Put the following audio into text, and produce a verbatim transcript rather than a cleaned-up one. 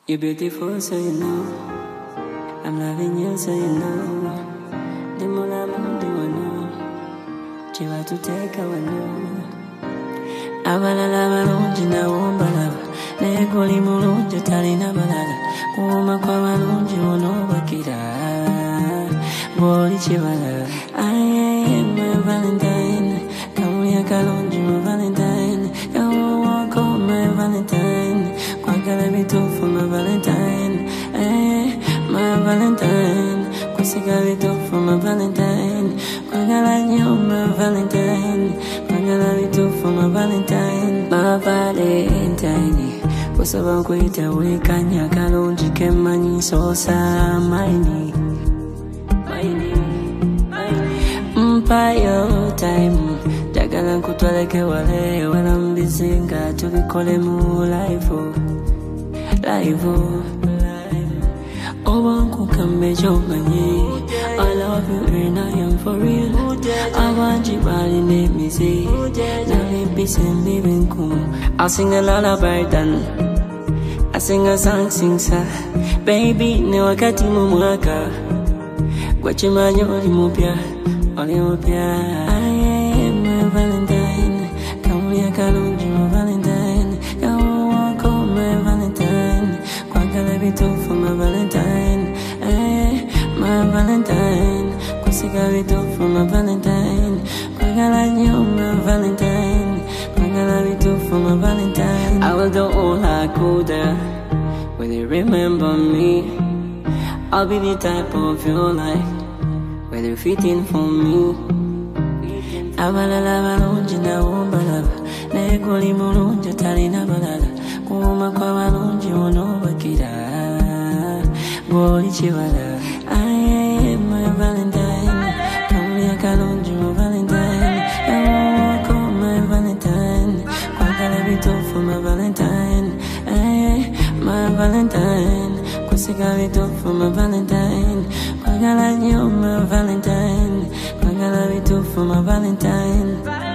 You're beautiful, so you know. I'm loving you, so you know. The more I'm on, the more know. Chiva to take our know. Abala lava lungi na womba lava. Negoli mulungi talina balala. Kuuma kwa malungi wono bakira. Boli chivala. I am my Valentine. Kamuya kalungi my Valentine. Kamu wako my Valentine. Kwagala bitu for my Valentine. Eh, my Valentine. Kwasiga bitu for my Valentine. Kwagala nyo my Valentine. Kwagala bitu for my Valentine. My Valentine. Kusaba kuita wekanya kalungi kemanyi sosa maini. Maini. Mpayo time. Jagala kutwaleke wale wala mbizinga tubikole mu life life Obanku kambe jomanyi I love you and I am for real Abanji bali ne mizi Na libis and living cool I'll sing a lullaby then I sing a song sing sa Baby ni wakati mumwaka Gwachi manyori mupya Oli mupya Valentine, kamuya kalungi my Valentine, kamu wako my Valentine, kwagala bitu for my Valentine, eh, my Valentine, kwasiga bitu for my Valentine, kwagala nyo my Valentine, kwagala bitu for my Valentine. I will do all I could, will you remember me? I'll be the type of your life, will you fit in for me? Abala lava lungi na womba lava. Negoli mulungi talina balala. Kuuma kwa malungi wono bakira. Boli chivala. I am my Valentine. Kamuya kalungi my Valentine. Kamu wako my Valentine. Kwagala bitu for my Valentine. Eh, my Valentine. Kwasiga bitu for my Valentine. Kwagala nyo my Valentine. Kwagala bitu for my Valentine.